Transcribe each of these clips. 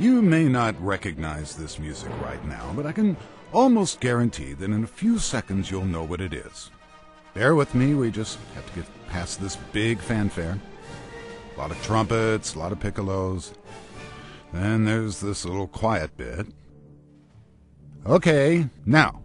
You may not recognize this music right now, but I can almost guarantee that in a few seconds you'll know what it is. Bear with me, we just have to get past this big fanfare. A lot of trumpets, a lot of piccolos. Then there's this little quiet bit. Okay, now.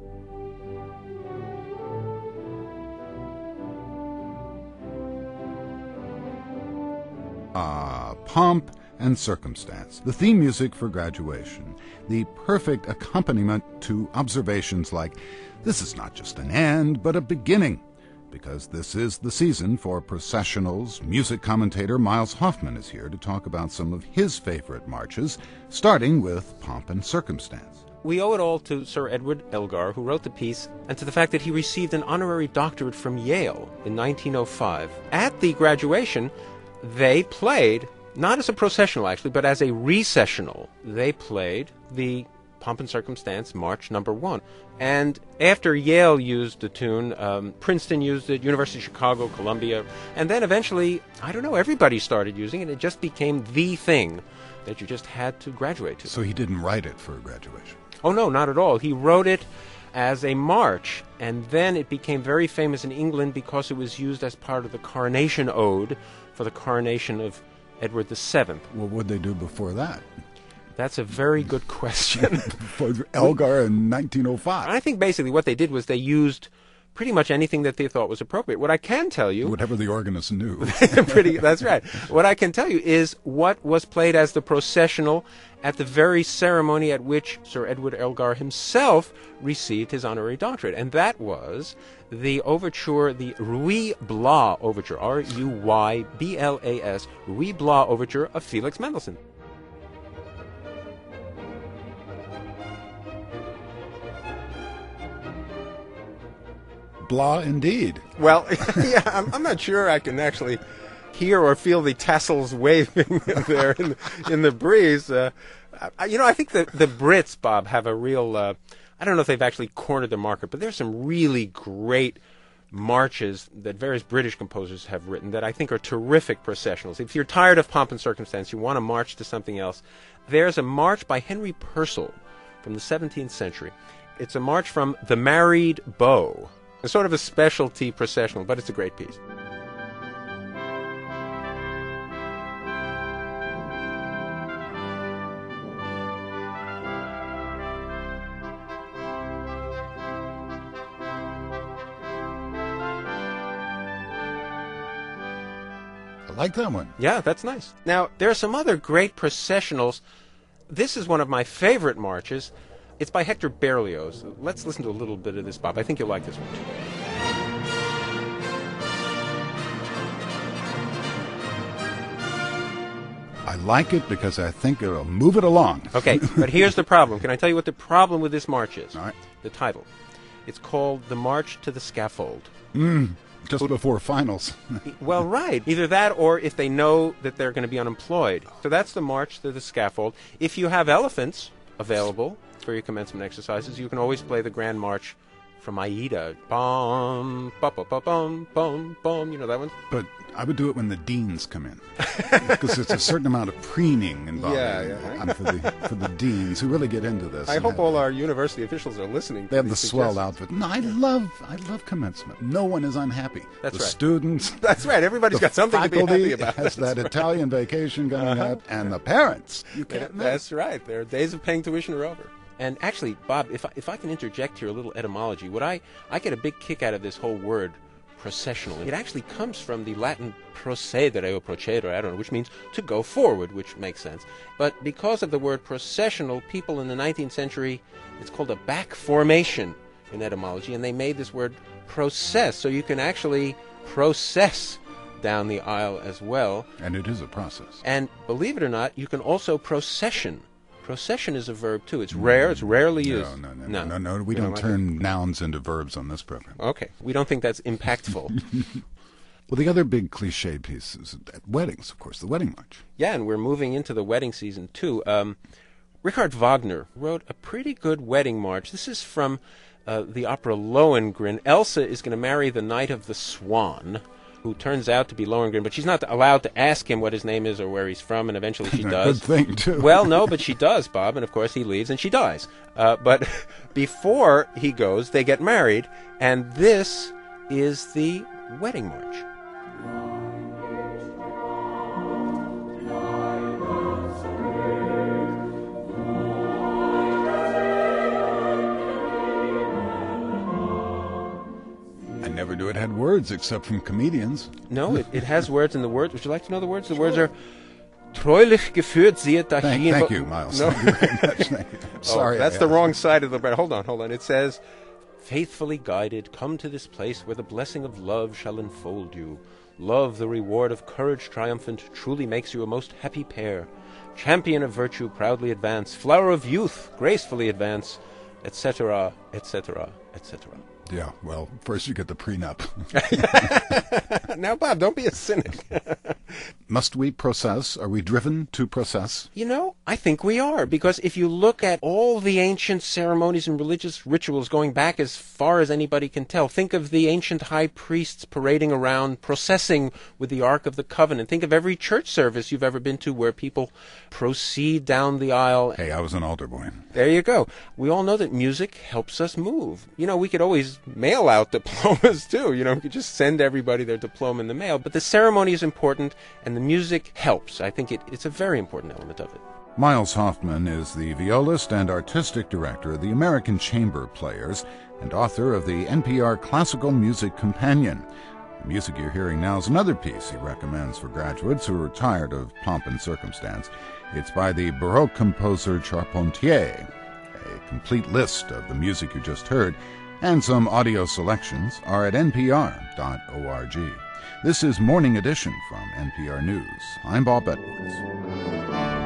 Pomp and Circumstance, the theme music for graduation, the perfect accompaniment to observations like, this is not just an end, but a beginning, because this is the season for processionals. Music commentator Miles Hoffman is here to talk about some of his favorite marches, starting with Pomp and Circumstance. We owe it all to Sir Edward Elgar, who wrote the piece, and to the fact that he received an honorary doctorate from Yale in 1905. At the graduation, they played, not as a processional actually, but as a recessional, they played the Pomp and Circumstance March No. 1. And after Yale used the tune, Princeton used it, University of Chicago, Columbia, and then eventually, everybody started using it. It just became the thing that you just had to graduate to. So he didn't write it for graduation? Oh, no, not at all. He wrote it as a march, and then it became very famous in England because it was used as part of the coronation ode for the coronation of Edward VII. Well, what did they do before that? That's a very good question. For Elgar in 1905. I think basically what they did was they used pretty much anything that they thought was appropriate. What I can tell you... Whatever the organist knew. That's right. What I can tell you is what was played as the processional at the very ceremony at which Sir Edward Elgar himself received his honorary doctorate. And that was the overture, the Ruy Blas overture, R-U-Y-B-L-A-S, Ruy Blas overture of Felix Mendelssohn. Blah, indeed. Well, yeah, I'm not sure I can actually hear or feel the tassels waving there in the breeze. I think the Brits, Bob, have a real... I don't know if they've actually cornered the market, but there's some really great marches that various British composers have written that I think are terrific processionals. If you're tired of Pomp and Circumstance, you want to march to something else, there's a march by Henry Purcell from the 17th century. It's a march from The Married Beau. It's sort of a specialty processional, but it's a great piece. I like that one. Yeah, that's nice. Now, there are some other great processionals. This is one of my favorite marches. It's by Hector Berlioz. Let's listen to a little bit of this, Bob. I think you'll like this one. I like it because I think it'll move it along. Okay, but here's the problem. Can I tell you what the problem with this march is? All right. The title. It's called The March to the Scaffold. Just before finals. Well, right. Either that or if they know that they're going to be unemployed. So that's the March to the Scaffold. If you have elephants available for your commencement exercises, you can always play the Grand March from Aida. Bum, ba ba ba bum, bum, bum. You know that one? But I would do it when the deans come in, because there's a certain amount of preening involved for the deans who really get into this. I hope all our university officials are listening. They have the swell outfit. No, I love commencement. No one is unhappy. That's the right. Students. That's right. Everybody's got something to be happy about. Has that Italian vacation coming up, and the parents. You can't miss. That's right. Their days of paying tuition are over. And actually, Bob, if I can interject here a little etymology, I get a big kick out of this whole word processional. It actually comes from the Latin procedere or procedere, I don't know, which means to go forward, which makes sense. But because of the word processional, people in the 19th century, it's called a back formation in etymology, and they made this word process, so you can actually process down the aisle as well. And it is a process. And believe it or not, you can also procession. Procession is a verb, too. It's rare. It's rarely used. No. We don't turn nouns into verbs on this program. Okay. We don't think that's impactful. Well, the other big cliche piece is at weddings, of course, the wedding march. Yeah, and we're moving into the wedding season, too. Richard Wagner wrote a pretty good wedding march. This is from the opera Lohengrin. Elsa is going to marry the Knight of the Swan, who turns out to be Lohengrin, but she's not allowed to ask him what his name is or where he's from, and eventually she does. Good thing, too. Well, no, but she does, Bob, and of course he leaves and she dies. But before he goes, they get married, and this is the wedding march. Never knew it had words except from comedians. No, it has words, and the words, would you like to know the words? The words are treulich geführt, sieht da hin. Thank you, Miles. No. Thank you very much. Thank you. Sorry. That's the wrong side of the bread. Hold on. It says, faithfully guided, come to this place where the blessing of love shall enfold you. Love, the reward of courage triumphant, truly makes you a most happy pair. Champion of virtue, proudly advance. Flower of youth, gracefully advance, etc., etc., etc. Yeah, well, first you get the prenup. Now, Bob, don't be a cynic. Must we process? Are we driven to process? You know, I think we are, because if you look at all the ancient ceremonies and religious rituals going back as far as anybody can tell, think of the ancient high priests parading around, processing with the Ark of the Covenant. Think of every church service you've ever been to where people proceed down the aisle. Hey, I was an altar boy. There you go. We all know that music helps us move. You know, we could always mail out diplomas, too. You know, we could just send everybody their diploma in the mail. But the ceremony is important, and the music helps. I think it's a very important element of it. Miles Hoffman is the violist and artistic director of the American Chamber Players and author of the NPR Classical Music Companion. The music you're hearing now is another piece he recommends for graduates who are tired of pomp and circumstance. It's by the Baroque composer Charpentier. A complete list of the music you just heard and some audio selections are at npr.org. This is Morning Edition from NPR News. I'm Bob Edwards.